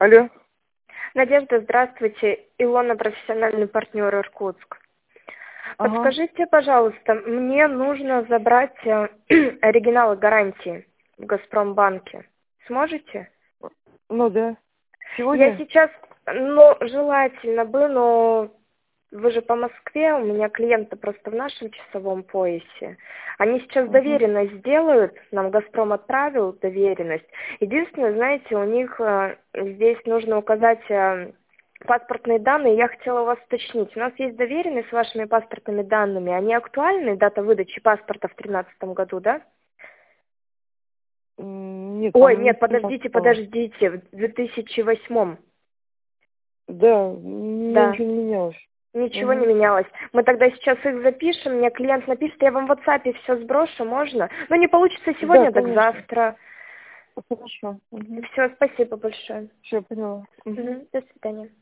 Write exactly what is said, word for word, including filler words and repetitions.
Алло. Надежда, здравствуйте. Илона, профессиональный партнер Иркутск. Ага. Подскажите, пожалуйста, мне нужно забрать э, оригиналы гарантии в Газпромбанке. Сможете? Ну да. Я Сегодня? сейчас, ну, желательно бы, но вы же по Москве, у меня клиенты просто в нашем часовом поясе. Они сейчас Угу. доверенность сделают, нам Газпром отправил доверенность. Единственное, знаете, у них э, здесь нужно указать э, паспортные данные. Я хотела у вас уточнить. У нас есть доверенность с вашими паспортными данными. Они актуальны, дата выдачи паспорта в тринадцатом году, да? М, Нет, Ой, там не нет, подождите, стало. подождите, в две тысячи восьмом. Да, у меня Да. ничего не менялось. Ничего не Угу. менялось. Мы тогда сейчас их запишем, мне клиент напишет, я вам в WhatsApp все сброшу, можно? Ну, не получится Да, сегодня, так конечно. завтра. Хорошо. Угу. Все, спасибо большое. Все, поняла. Угу. Мгм, до свидания.